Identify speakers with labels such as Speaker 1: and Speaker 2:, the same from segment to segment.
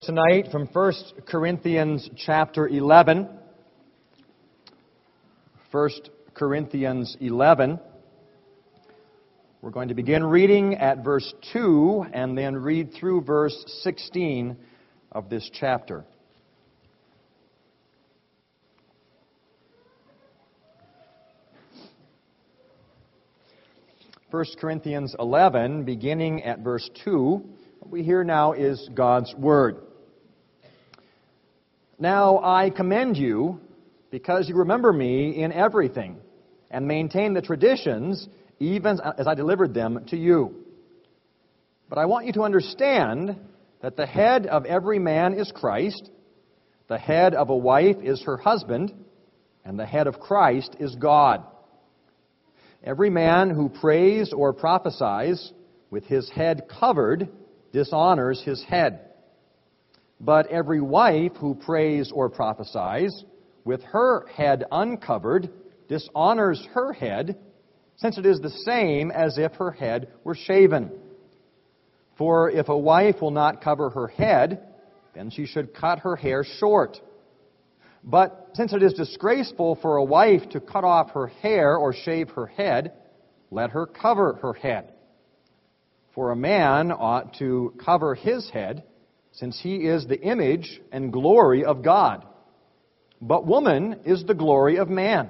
Speaker 1: Tonight from 1 Corinthians chapter 11. 1 Corinthians 11. We're going to begin reading at verse 2 and then read through verse 16 of this chapter. First Corinthians 11, beginning at verse 2, what we hear now is God's Word. Now I commend you, because you remember me in everything, and maintain the traditions, even as I delivered them to you. But I want you to understand that the head of every man is Christ, the head of a wife is her husband, and the head of Christ is God. Every man who prays or prophesies with his head covered dishonors his head. But every wife who prays or prophesies with her head uncovered dishonors her head, since it is the same as if her head were shaven. For if a wife will not cover her head, then she should cut her hair short. But since it is disgraceful for a wife to cut off her hair or shave her head, let her cover her head. For a man ought to cover his head, since he is the image and glory of God. But woman is the glory of man.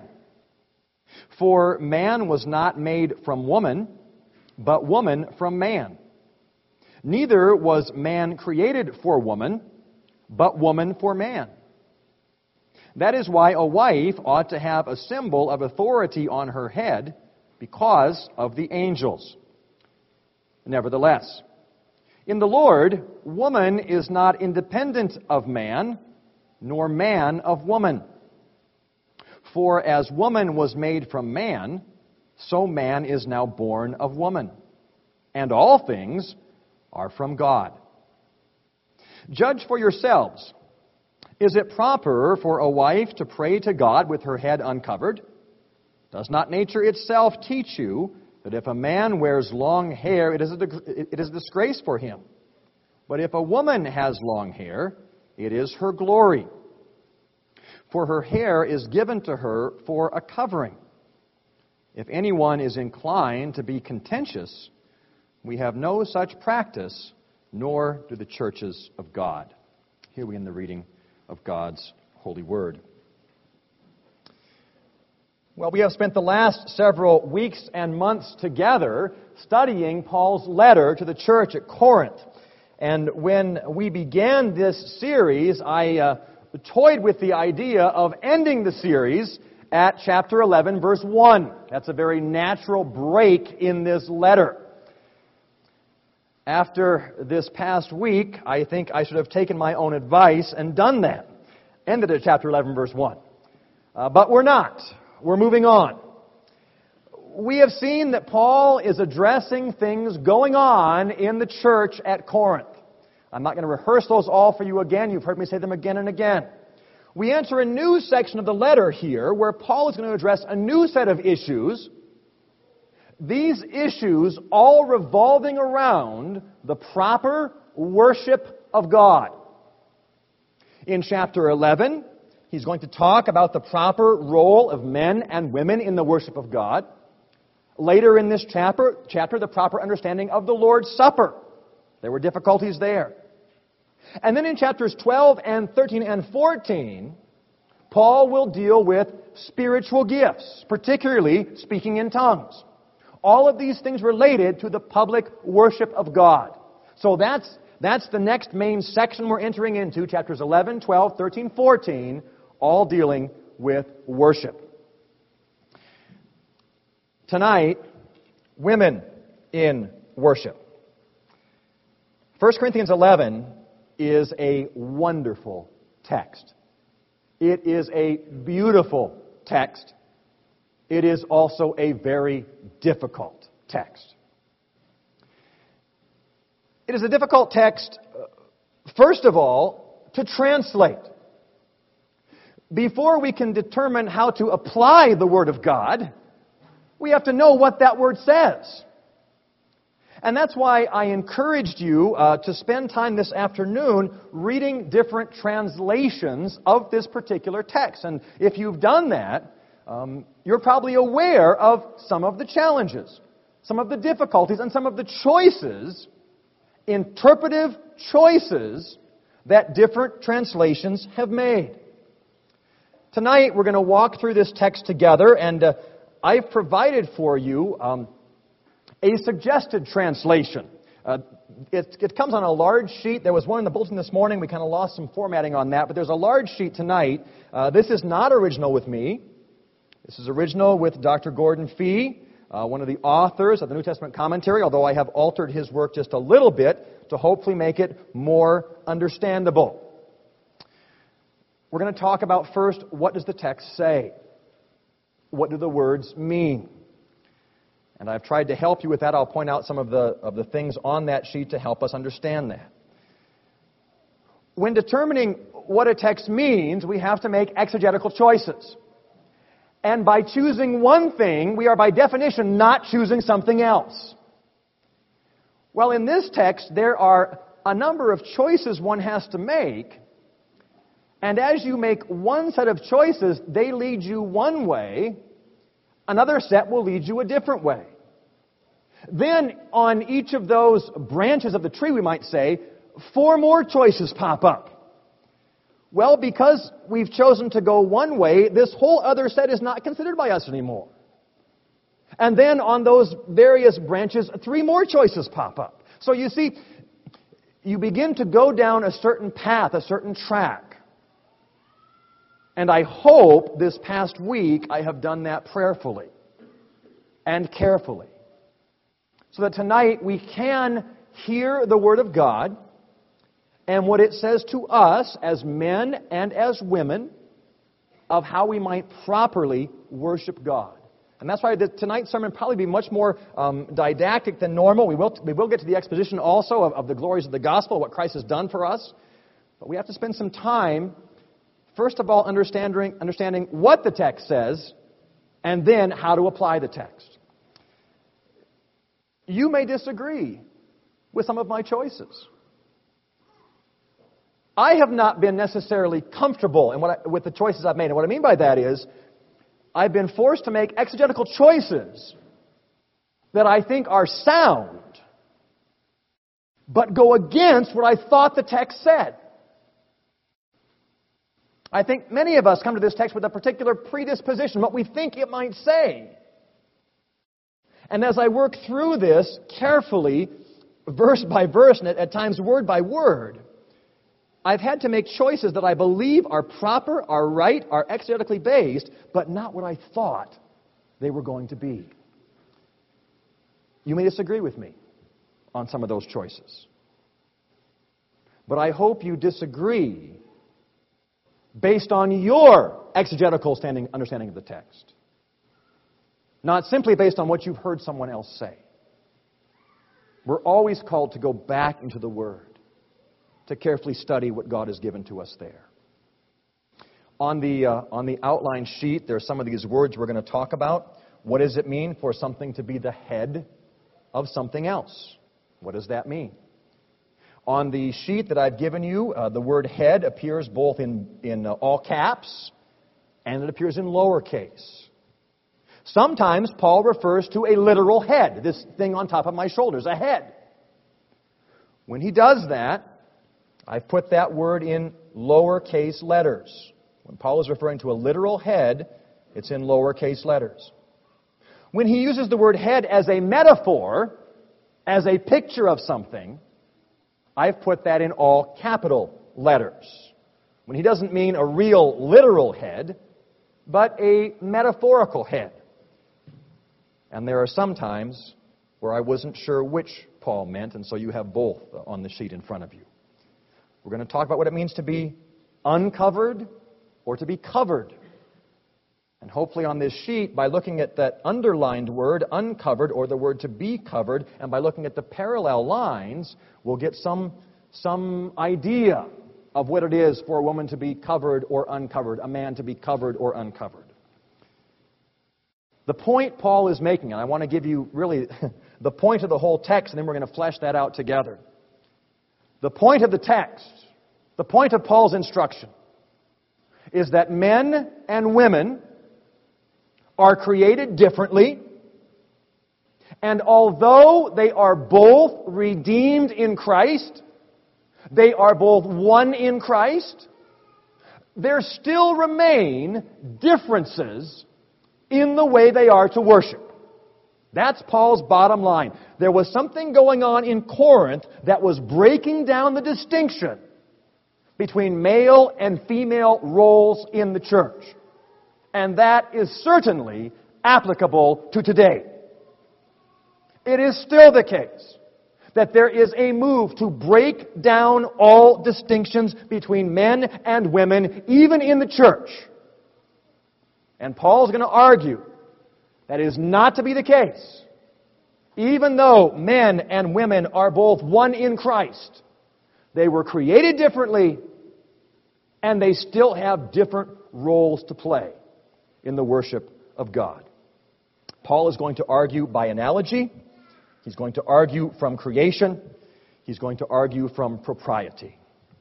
Speaker 1: For man was not made from woman, but woman from man. Neither was man created for woman, but woman for man. That is why a wife ought to have a symbol of authority on her head, because of the angels. Nevertheless, in the Lord, woman is not independent of man, nor man of woman. For as woman was made from man, so man is now born of woman. And all things are from God. Judge for yourselves. Is it proper for a wife to pray to God with her head uncovered? Does not nature itself teach you that if a man wears long hair, it is a disgrace for him? But if a woman has long hair, it is her glory. For her hair is given to her for a covering. If anyone is inclined to be contentious, we have no such practice, nor do the churches of God. Here we end the reading of God's holy word. Well, we have spent the last several weeks and months together studying Paul's letter to the church at Corinth. And when we began this series, I toyed with the idea of ending the series at chapter 11, verse 1. That's a very natural break in this letter. After this past week, I think I should have taken my own advice and done that. Ended at chapter 11, verse 1. But we're not. We're moving on. We have seen that Paul is addressing things going on in the church at Corinth. I'm not going to rehearse those all for you again. You've heard me say them again and again. We enter a new section of the letter here where Paul is going to address a new set of issues. These issues all revolving around the proper worship of God. In chapter 11, he's going to talk about the proper role of men and women in the worship of God. Later in this chapter, the proper understanding of the Lord's Supper. There were difficulties there. And then in chapters 12 and 13 and 14, Paul will deal with spiritual gifts, particularly speaking in tongues. All of these things related to the public worship of God. So that's the next main section we're entering into, chapters 11, 12, 13, 14, all dealing with worship. Tonight, women in worship. 1 Corinthians 11 is a wonderful text. It is a beautiful text. It is also a very difficult text. It is a difficult text, first of all, to translate. Before we can determine how to apply the Word of God, we have to know what that word says. And that's why I encouraged you to spend time this afternoon reading different translations of this particular text. And if you've done that, you're probably aware of some of the challenges, some of the difficulties, and some of the choices, interpretive choices, that different translations have made. Tonight, we're going to walk through this text together, and I've provided for you a suggested translation. It comes on a large sheet. There was one in the bulletin this morning. We kind of lost some formatting on that, but there's a large sheet tonight. This is not original with me. This is original with Dr. Gordon Fee, one of the authors of the New Testament commentary, although I have altered his work just a little bit to hopefully make it more understandable. We're going to talk about first, what does the text say? What do the words mean? And I've tried to help you with that. I'll point out some of the things on that sheet to help us understand that. When determining what a text means, we have to make exegetical choices. And by choosing one thing, we are by definition not choosing something else. Well, in this text, there are a number of choices one has to make. And as you make one set of choices, they lead you one way. Another set will lead you a different way. Then, on each of those branches of the tree, we might say, 4 more choices pop up. Well, because we've chosen to go one way, this whole other set is not considered by us anymore. And then on those various branches, 3 more choices pop up. So you see, you begin to go down a certain path, a certain track. And I hope this past week I have done that prayerfully and carefully, so that tonight we can hear the Word of God and what it says to us as men and as women of how we might properly worship God. And that's why tonight's sermon will probably be much more didactic than normal. We will get to the exposition also of the glories of the gospel, what Christ has done for us. But we have to spend some time, first of all, understanding what the text says, and then how to apply the text. You may disagree with some of my choices. I have not been necessarily comfortable with the choices I've made. And what I mean by that is, I've been forced to make exegetical choices that I think are sound, but go against what I thought the text said. I think many of us come to this text with a particular predisposition, what we think it might say. And as I work through this carefully, verse by verse, and at times word by word, I've had to make choices that I believe are proper, are right, are exegetically based, but not what I thought they were going to be. You may disagree with me on some of those choices. But I hope you disagree based on your exegetical understanding of the text, not simply based on what you've heard someone else say. We're always called to go back into the Word, to carefully study what God has given to us there. On the outline sheet, there are some of these words we're going to talk about. What does it mean for something to be the head of something else? What does that mean? On the sheet that I've given you, the word head appears both in all caps and it appears in lowercase. Sometimes Paul refers to a literal head, this thing on top of my shoulders, a head. When he does that, I've put that word in lowercase letters. When Paul is referring to a literal head, it's in lowercase letters. When he uses the word head as a metaphor, as a picture of something, I've put that in all capital letters. When he doesn't mean a real, literal head, but a metaphorical head. And there are some times where I wasn't sure which Paul meant, and so you have both on the sheet in front of you. We're going to talk about what it means to be uncovered or to be covered. And hopefully on this sheet, by looking at that underlined word, uncovered, or the word to be covered, and by looking at the parallel lines, we'll get some idea of what it is for a woman to be covered or uncovered, a man to be covered or uncovered. The point Paul is making, and I want to give you really the point of the whole text, and then we're going to flesh that out together. The point of the text, the point of Paul's instruction, is that men and women are created differently, and although they are both redeemed in Christ, they are both one in Christ, there still remain differences in the way they are to worship. That's Paul's bottom line. There was something going on in Corinth that was breaking down the distinction between male and female roles in the church. And that is certainly applicable to today. It is still the case that there is a move to break down all distinctions between men and women, even in the church. And Paul's going to argue that is not to be the case. Even though men and women are both one in Christ, they were created differently, and they still have different roles to play in the worship of God. Paul is going to argue by analogy. He's going to argue from creation. He's going to argue from propriety.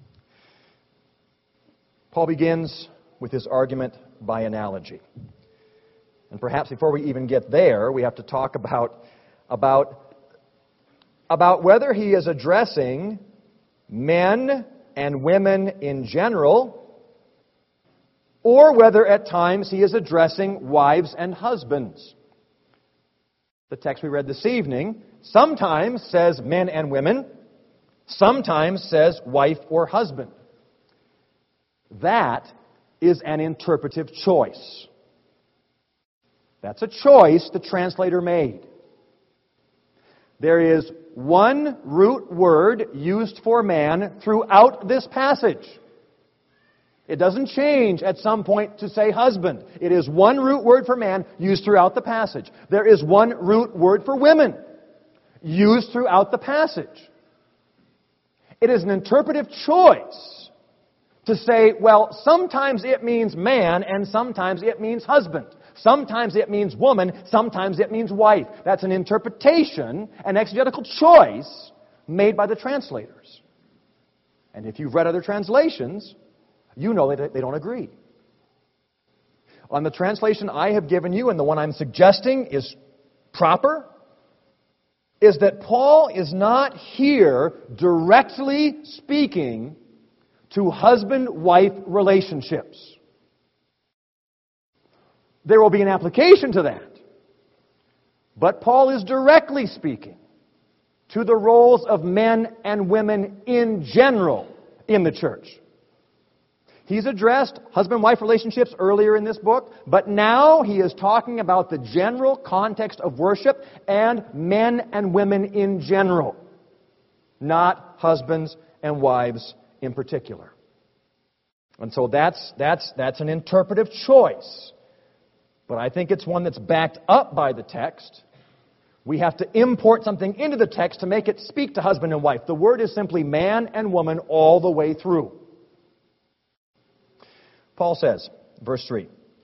Speaker 1: Paul begins with his argument by analogy. And perhaps before we even get there, we have to talk about whether he is addressing men and women in general, or whether at times he is addressing wives and husbands. The text we read this evening sometimes says men and women, sometimes says wife or husband. That is an interpretive choice. That's a choice the translator made. There is one root word used for man throughout this passage. It doesn't change at some point to say husband. It is one root word for man used throughout the passage. There is one root word for women used throughout the passage. It is an interpretive choice to say, well, sometimes it means man and sometimes it means husband. Sometimes it means woman, sometimes it means wife. That's an interpretation, an exegetical choice made by the translators. And if you've read other translations, you know that they don't agree. On the translation I have given you, and the one I'm suggesting is proper, is that Paul is not here directly speaking to husband-wife relationships. There will be an application to that. But Paul is directly speaking to the roles of men and women in general in the church. He's addressed husband-wife relationships earlier in this book, but now he is talking about the general context of worship and men and women in general, not husbands and wives in particular. And so that's an interpretive choice. But I think it's one that's backed up by the text. We have to import something into the text to make it speak to husband and wife. The word is simply man and woman all the way through. Paul says, verse 3,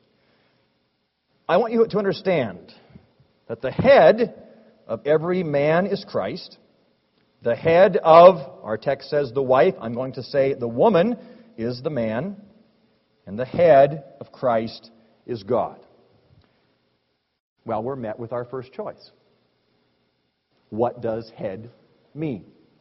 Speaker 1: I want you to understand that the head of every man is Christ. The head of, our text says the wife, I'm going to say the woman is the man. And the head of Christ is God. Well, we're met with our first choice. What does head mean?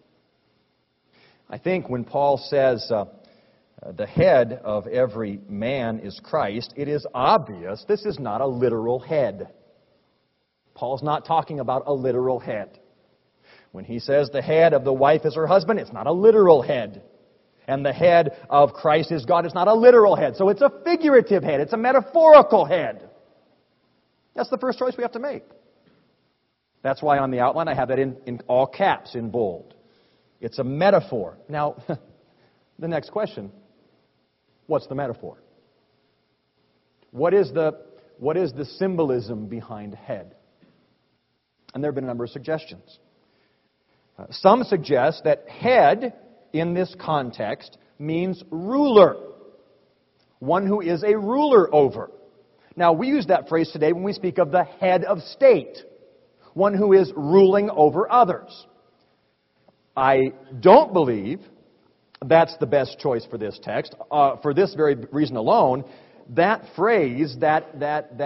Speaker 1: I think when Paul says the head of every man is Christ, it is obvious this is not a literal head. Paul's not talking about a literal head. When he says the head of the wife is her husband, it's not a literal head. And the head of Christ is God, it's not a literal head. So it's a figurative head. It's a metaphorical head. That's the first choice we have to make. That's why on the outline I have that in all caps, in bold. It's a metaphor. Now, the next question, what's the metaphor? What is the symbolism behind head? And there have been a number of suggestions. Some suggest that head, in this context, means ruler. One who is a ruler over. Now, we use that phrase today when we speak of the head of state. one who is ruling over others. I don't believe that's the best choice for this text. For this very reason alone, that phrase, that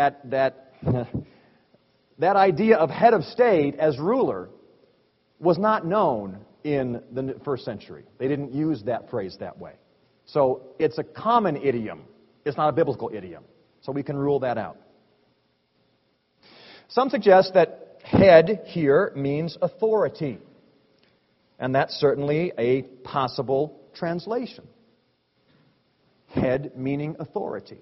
Speaker 1: idea of head of state as ruler was not known in the first century. They didn't use that phrase that way. So it's a common idiom. It's not a biblical idiom. So we can rule that out. Some suggest that head here means authority. And that's certainly a possible translation. Head meaning authority.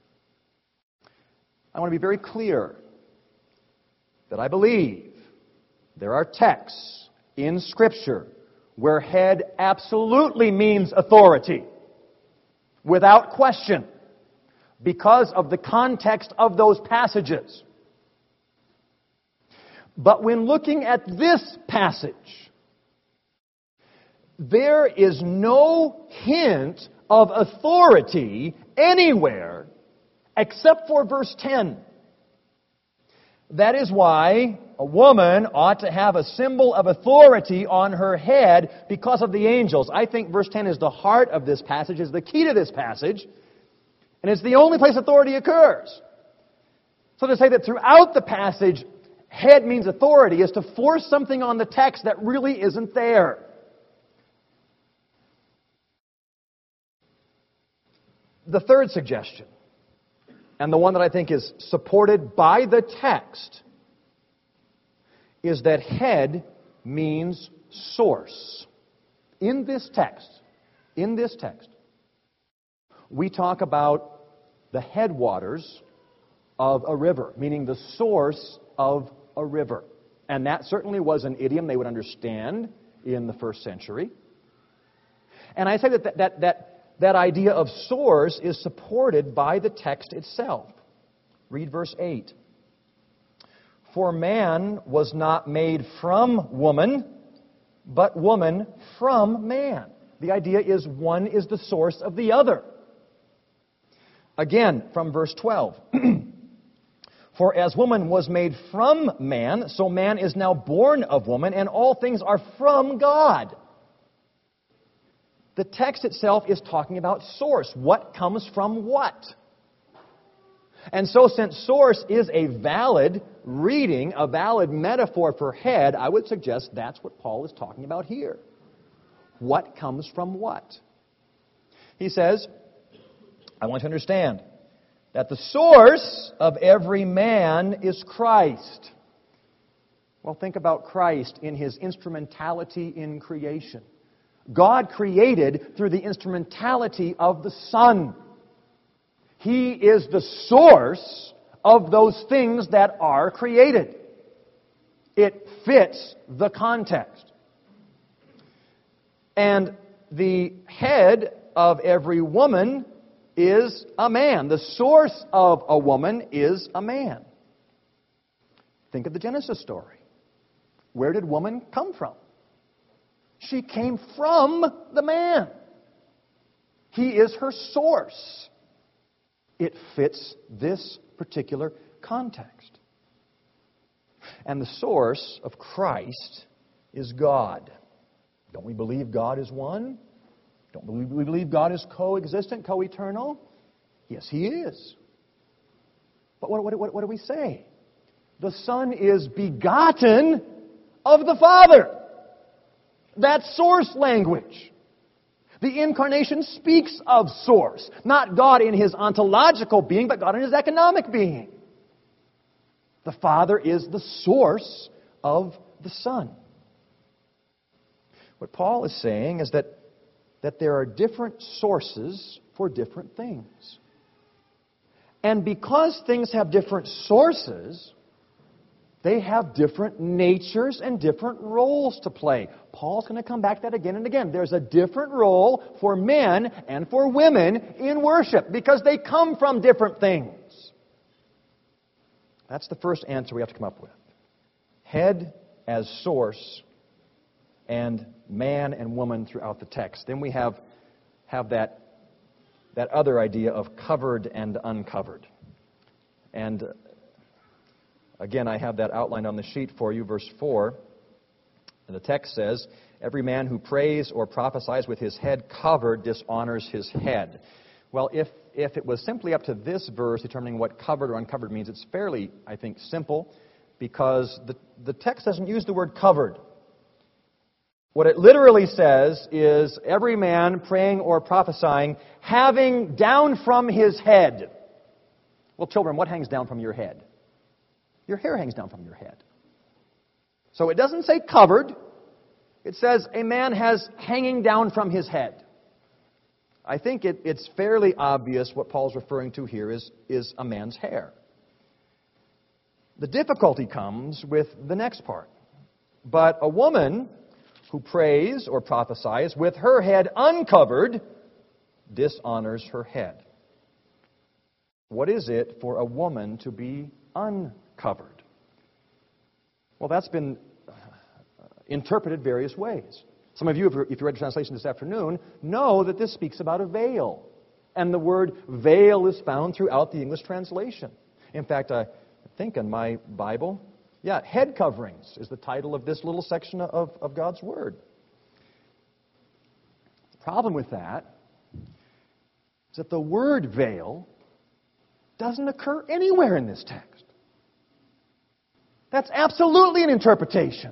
Speaker 1: I want to be very clear that I believe there are texts in Scripture where head absolutely means authority, without question, because of the context of those passages. But when looking at this passage, there is no hint of authority anywhere except for verse 10. That is why a woman ought to have a symbol of authority on her head because of the angels. I think verse 10 is the heart of this passage, is the key to this passage, and it's the only place authority occurs. So to say that throughout the passage, head means authority is to force something on the text that really isn't there. The third suggestion, and the one that I think is supported by the text, is that head means source. In this text, we talk about the headwaters of a river, meaning the source of a river. And that certainly was an idiom they would understand in the first century. And I say that idea of source is supported by the text itself. Read verse 8. For man was not made from woman, but woman from man. The idea is one is the source of the other. Again, from verse 12. For as woman was made from man, so man is now born of woman, and all things are from God. The text itself is talking about source. What comes from what? And so since source is a valid reading, a valid metaphor for head, I would suggest that's what Paul is talking about here. What comes from what? He says, I want to understand that the source of every man is Christ. Well, think about Christ in His instrumentality in creation. God created through the instrumentality of the Son. He is the source of those things that are created. It fits the context. And the head of every woman is a man. The source of a woman is a man. Think of the Genesis story. Where did woman come from? She came from the man. He is her source. It fits this particular context. And the source of Christ is God. Don't we believe God is one? Don't we believe God is coexistent, co-eternal? Yes, He is. But what do we say? The Son is begotten of the Father. That's source language. The Incarnation speaks of source. Not God in His ontological being, but God in His economic being. The Father is the source of the Son. What Paul is saying is that there are different sources for different things. And because things have different sources, they have different natures and different roles to play. Paul's going to come back to that again and again. There's a different role for men and for women in worship because they come from different things. That's the first answer we have to come up with. Head as source and man and woman throughout the text. Then we have that other idea of covered and uncovered. And Again, I have that outlined on the sheet for you, verse 4. And the text says, "Every man who prays or prophesies with his head covered dishonors his head." Well, if it was simply up to this verse determining what covered or uncovered means, it's fairly, I think, simple, because the text doesn't use the word covered. What it literally says is, every man praying or prophesying having down from his head. Well, children, what hangs down from your head? Your hair hangs down from your head. So it doesn't say covered. It says a man has hanging down from his head. I think it's fairly obvious what Paul's referring to here is a man's hair. The difficulty comes with the next part. But a woman who prays or prophesies with her head uncovered dishonors her head. What is it for a woman to be uncovered? Well, that's been interpreted various ways. Some of you, if you read the translation this afternoon, know that this speaks about a veil. And the word veil is found throughout the English translation. In fact, I think in my Bible, head coverings is the title of this little section of God's Word. The problem with that is that the word veil doesn't occur anywhere in this text. That's absolutely an interpretation.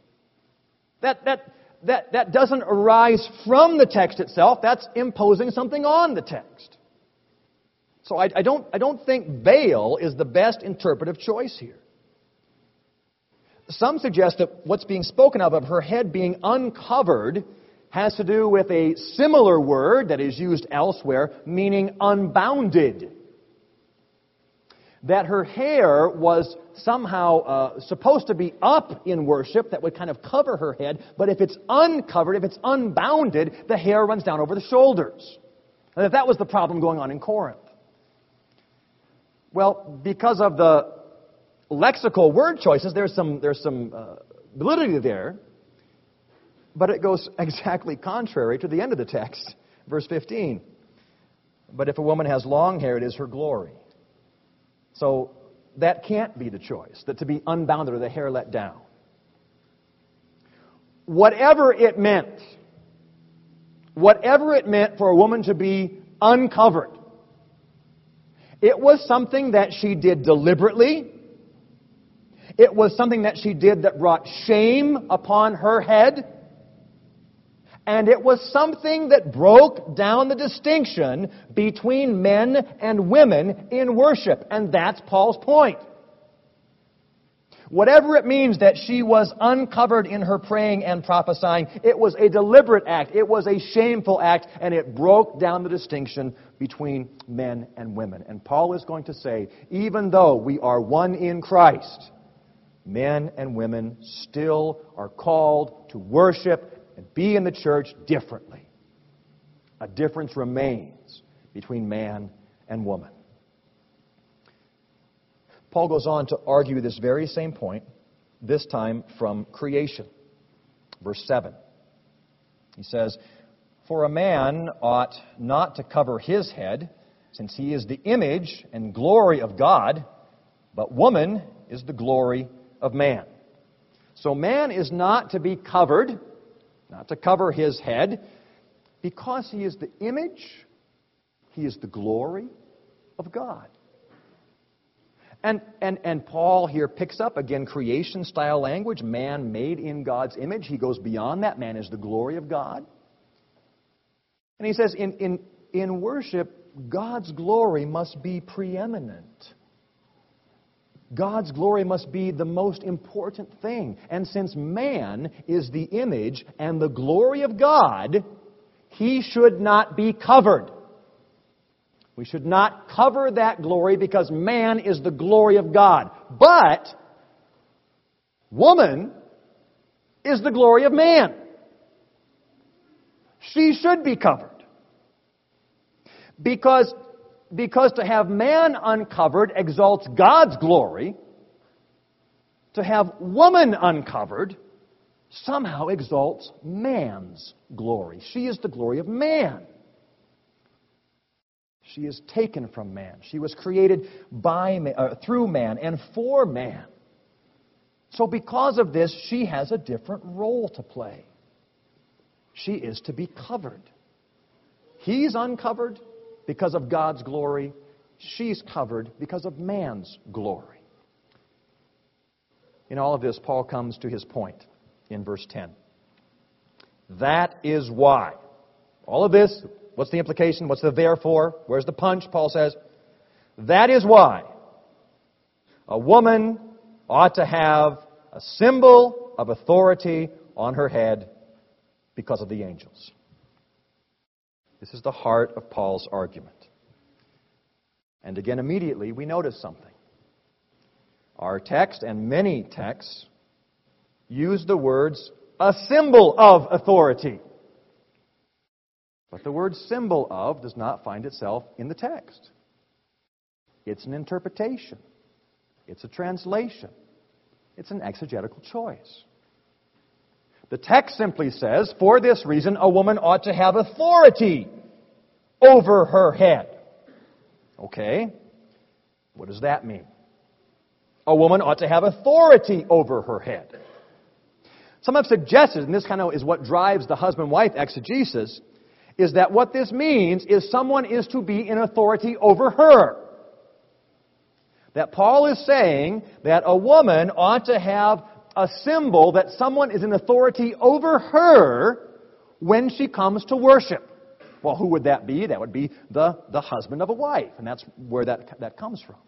Speaker 1: That doesn't arise from the text itself. That's imposing something on the text. So I don't think veil is the best interpretive choice here. Some suggest that what's being spoken of her head being uncovered, has to do with a similar word that is used elsewhere, meaning unbounded. That her hair was somehow supposed to be up in worship, that would kind of cover her head, but if it's uncovered, if it's unbounded, the hair runs down over the shoulders. And that was the problem going on in Corinth. Well, because of the lexical word choices, there's some validity there, but it goes exactly contrary to the end of the text, verse 15. But if a woman has long hair, it is her glory. So that can't be the choice, that to be unbounded or the hair let down. Whatever it meant for a woman to be uncovered, it was something that she did deliberately. It was something that she did that brought shame upon her head. And it was something that broke down the distinction between men and women in worship. And that's Paul's point. Whatever it means that she was uncovered in her praying and prophesying, it was a deliberate act. It was a shameful act, and it broke down the distinction between men and women. And Paul is going to say, even though we are one in Christ, men and women still are called to worship and be in the church differently. A difference remains between man and woman. Paul goes on to argue this very same point, this time from creation. Verse 7. He says, "For a man ought not to cover his head, since he is the image and glory of God, but woman is the glory of man." So man is not to be covered, not to cover his head, because he is the image, he is the glory of God. And Paul here picks up, again, creation-style language, man made in God's image. He goes beyond that. Man is the glory of God. And he says, in worship, God's glory must be preeminent. God's glory must be the most important thing. And since man is the image and the glory of God, he should not be covered. We should not cover that glory because man is the glory of God. But woman is the glory of man. She should be covered. Because to have man uncovered exalts God's glory, to have woman uncovered somehow exalts man's glory. She is the glory of man. She is taken from man. She was created by man, through man and for man. So because of this, she has a different role to play. She is to be covered. He's uncovered because of God's glory. She's covered because of man's glory. In all of this, Paul comes to his point in verse 10. That is why. All of this, what's the implication? What's the therefore? Where's the punch? Paul says, that is why a woman ought to have a symbol of authority on her head because of the angels. This is the heart of Paul's argument. And again, immediately, we notice something. Our text and many texts use the words, a symbol of authority. But the word symbol of does not find itself in the text. It's an interpretation. It's a translation. It's an exegetical choice. The text simply says, for this reason, a woman ought to have authority over her head. Okay, what does that mean? A woman ought to have authority over her head. Some have suggested, and this kind of is what drives the husband-wife exegesis, is that what this means is someone is to be in authority over her. That Paul is saying that a woman ought to have a symbol that someone is in authority over her when she comes to worship. Well, who would that be? That would be the husband of a wife, and that's where that comes from.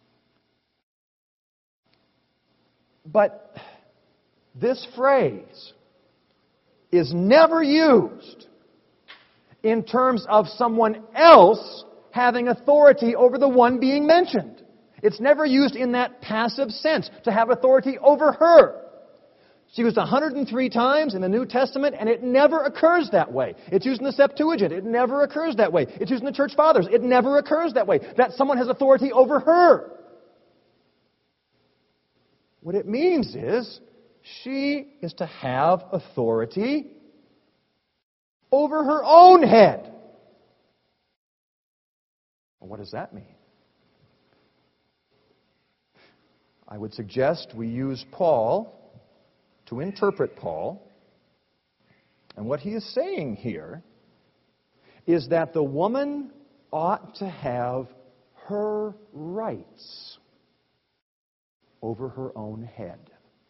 Speaker 1: But this phrase is never used in terms of someone else having authority over the one being mentioned. It's never used in that passive sense, to have authority over her. It's used 103 times in the New Testament, and it never occurs that way. It's used in the Septuagint. It never occurs that way. It's used in the Church Fathers. It never occurs that way, that someone has authority over her. What it means is, she is to have authority over her own head. Well, what does that mean? I would suggest we use Paul to interpret Paul. And what he is saying here is that the woman ought to have her rights over her own head.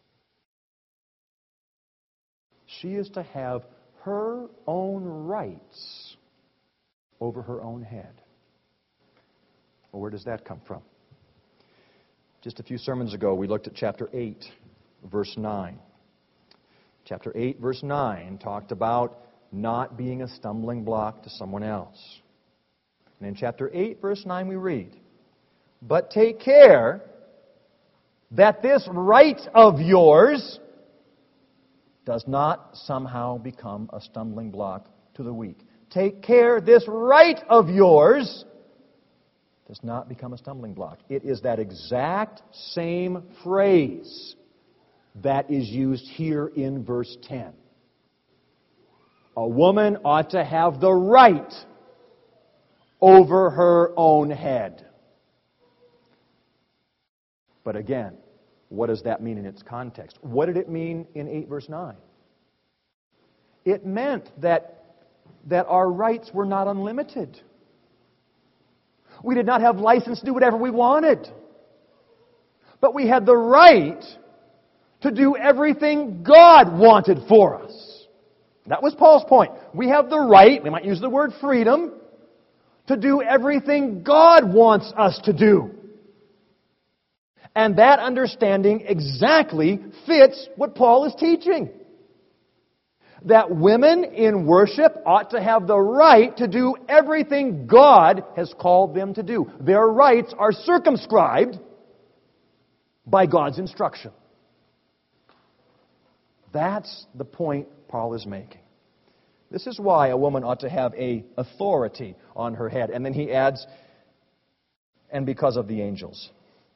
Speaker 1: She is to have her own rights over her own head. Well, where does that come from? Just a few sermons ago, we looked at chapter 8, verse 9. Chapter 8, verse 9 talked about not being a stumbling block to someone else. And in chapter 8, verse 9, we read, but take care that this right of yours does not somehow become a stumbling block to the weak. Take care this right of yours does not become a stumbling block. It is that exact same phrase that is used here in verse 10. A woman ought to have the right over her own head. But again, what does that mean in its context? What did it mean in 8 verse 9? It meant that our rights were not unlimited. We did not have license to do whatever we wanted. But we had the right to do everything God wanted for us. That was Paul's point. We have the right, we might use the word freedom, to do everything God wants us to do. And that understanding exactly fits what Paul is teaching. That women in worship ought to have the right to do everything God has called them to do. Their rights are circumscribed by God's instruction. That's the point Paul is making. This is why a woman ought to have an authority on her head. And then he adds, and because of the angels.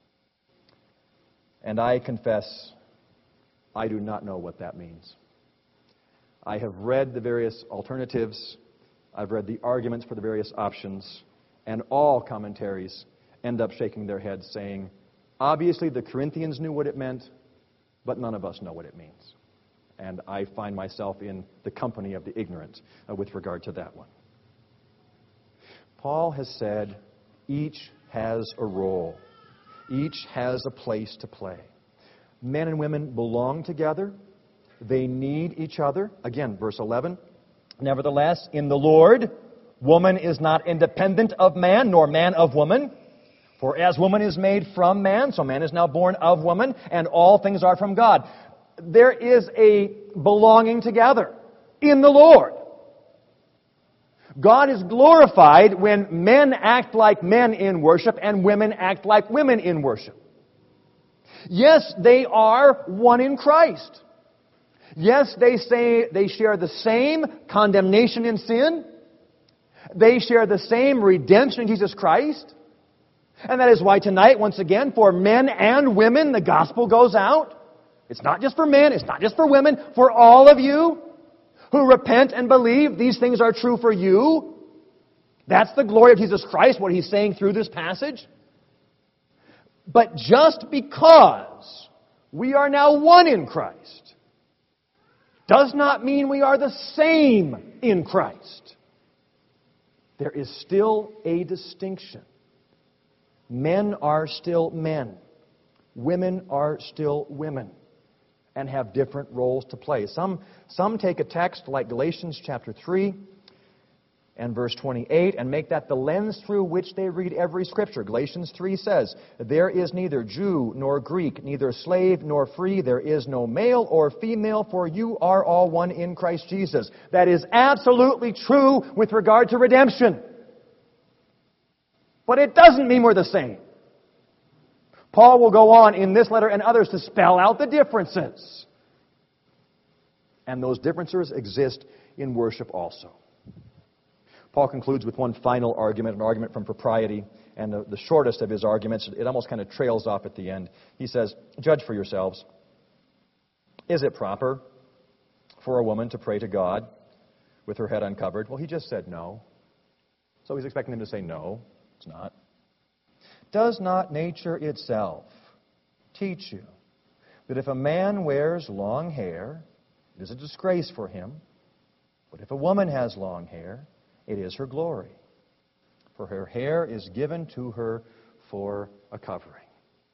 Speaker 1: And I confess, I do not know what that means. I have read the various alternatives. I've read the arguments for the various options. And all commentaries end up shaking their heads saying, obviously the Corinthians knew what it meant. but none of us know what it means. And I find myself in the company of the ignorant with regard to that one. Paul has said each has a role. Each has a place to play. Men and women belong together. They need each other. Again, verse 11. Nevertheless, in the Lord, woman is not independent of man, nor man of woman. For as woman is made from man, so man is now born of woman, and all things are from God. There is a belonging together in the Lord. God is glorified when men act like men in worship and women act like women in worship. Yes, they are one in Christ. Yes, they say they share the same condemnation in sin. They share the same redemption in Jesus Christ. And that is why tonight, once again, for men and women, the gospel goes out. It's not just for men, it's not just for women, for all of you who repent and believe these things are true for you. That's the glory of Jesus Christ, what He's saying through this passage. But just because we are now one in Christ does not mean we are the same in Christ. There is still a distinction. Men are still men. Women are still women and have different roles to play. Some take a text like Galatians chapter 3 and verse 28 and make that the lens through which they read every Scripture. Galatians 3 says, there is neither Jew nor Greek, neither slave nor free, there is no male or female, for you are all one in Christ Jesus. That is absolutely true with regard to redemption. But it doesn't mean we're the same. Paul will go on in this letter and others to spell out the differences. And those differences exist in worship also. Paul concludes with one final argument, an argument from propriety, and the shortest of his arguments. It almost kind of trails off at the end. He says, judge for yourselves. Is it proper for a woman to pray to God with her head uncovered? Well, he just said no. So he's expecting them to say no. It's not. Does not nature itself teach you that if a man wears long hair, it is a disgrace for him, but if a woman has long hair, it is her glory, for her hair is given to her for a covering.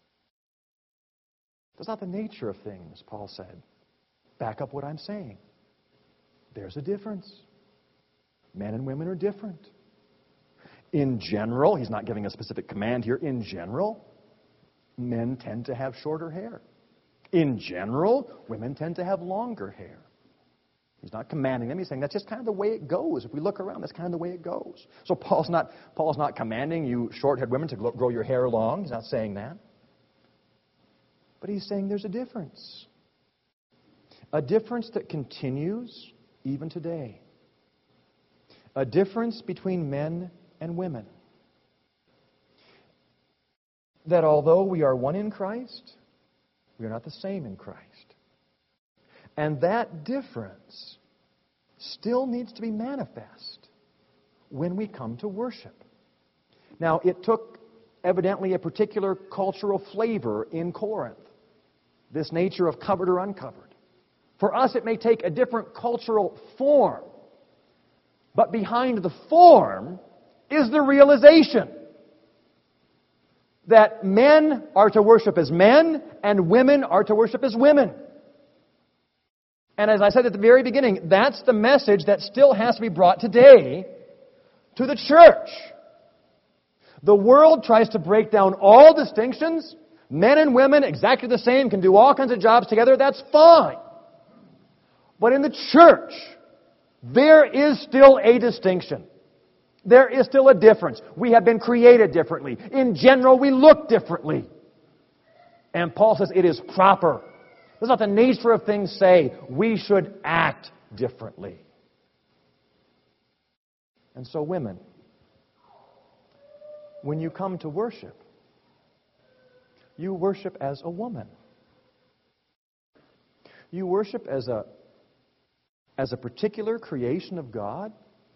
Speaker 1: Does not the nature of things, Paul said, back up what I'm saying? There's a difference. Men and women are different. In general, he's not giving a specific command here. In general, men tend to have shorter hair. In general, women tend to have longer hair. He's not commanding them. He's saying that's just kind of the way it goes. If we look around, that's kind of the way it goes. So Paul's not commanding you short-haired women to grow your hair long. He's not saying that. But he's saying there's a difference. A difference that continues even today. A difference between men and women. That although we are one in Christ, we are not the same in Christ. And that difference still needs to be manifest when we come to worship. Now, it took evidently a particular cultural flavor in Corinth, this nature of covered or uncovered. For us, it may take a different cultural form. But behind the form is the realization that men are to worship as men and women are to worship as women. And as I said at the very beginning, that's the message that still has to be brought today to the church. The world tries to break down all distinctions. Men and women, exactly the same, can do all kinds of jobs together. That's fine. But in the church, there is still a distinction. There is still a difference. We have been created differently. In general, we look differently. And Paul says it is proper. Does not the nature of things say we should act differently? And so, women, when you come to worship, you worship as a woman. You worship as a particular creation of God.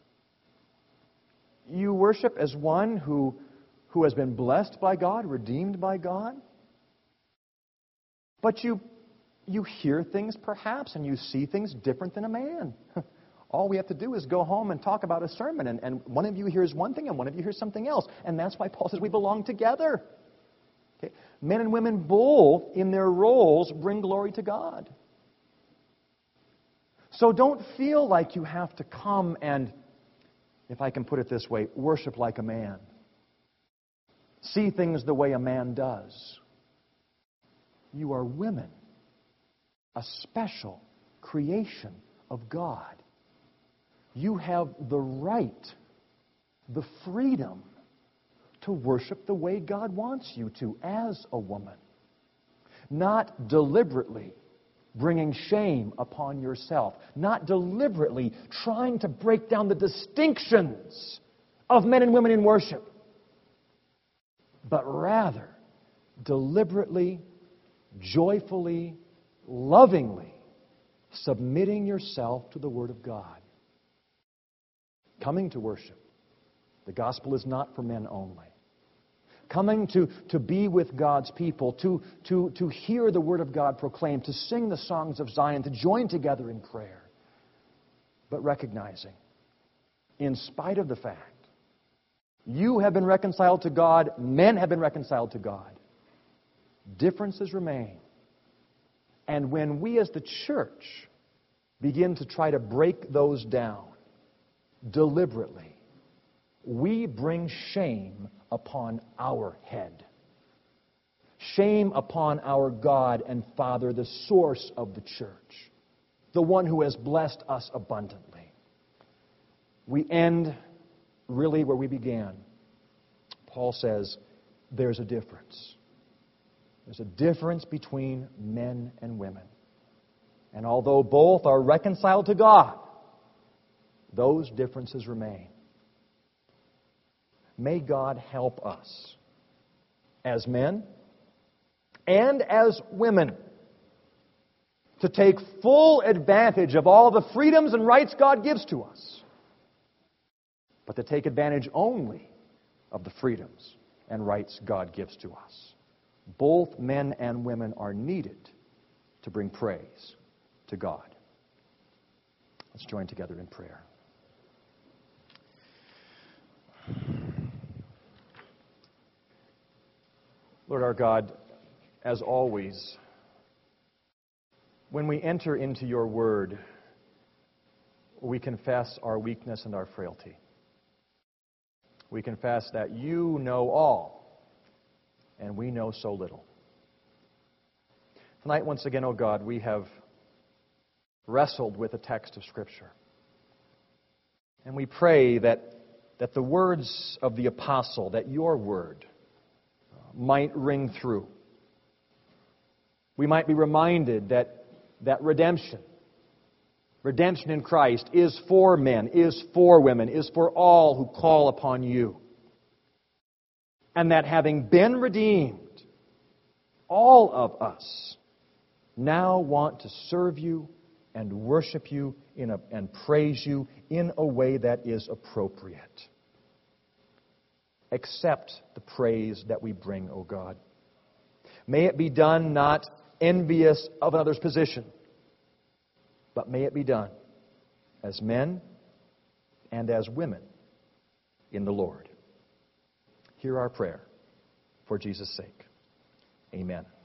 Speaker 1: You worship as one who has been blessed by God, redeemed by God. But you You hear things perhaps, and you see things different than a man. All we have to do is go home and talk about a sermon, and one of you hears one thing and one of you hears something else. And that's why Paul says we belong together. Okay? Men and women both, in their roles, bring glory to God. So don't feel like you have to come and, if I can put it this way, worship like a man. See things the way a man does. You are women, a special creation of God. You have the right, the freedom to worship the way God wants you to as a woman. Not deliberately bringing shame upon yourself. Not deliberately trying to break down the distinctions of men and women in worship. But rather, deliberately, joyfully, lovingly submitting yourself to the Word of God. Coming to worship. The gospel is not for men only. Coming to be with God's people, to hear the Word of God proclaimed, to sing the songs of Zion, to join together in prayer. But recognizing, in spite of the fact, you have been reconciled to God, men have been reconciled to God, differences remain. And when we as the church begin to try to break those down deliberately, we bring shame upon our head. Shame upon our God and Father, the source of the church, the one who has blessed us abundantly. We end really where we began. Paul says there's a difference. There's a difference between men and women. And although both are reconciled to God, those differences remain. May God help us as men and as women to take full advantage of all the freedoms and rights God gives to us, but to take advantage only of the freedoms and rights God gives to us. Both men and women are needed to bring praise to God. Let's join together in prayer. Lord our God, as always, when we enter into your word, we confess our weakness and our frailty. We confess that you know all, and we know so little. Tonight, once again, O God, we have wrestled with a text of Scripture. And we pray that the words of the apostle, that your word might ring through. We might be reminded that redemption in Christ is for men, is for women, is for all who call upon you. And that having been redeemed, all of us now want to serve you and worship you and praise you in a way that is appropriate. Accept the praise that we bring, O God. May it be done not envious of another's position, but may it be done as men and as women in the Lord. Hear our prayer for Jesus' sake. Amen.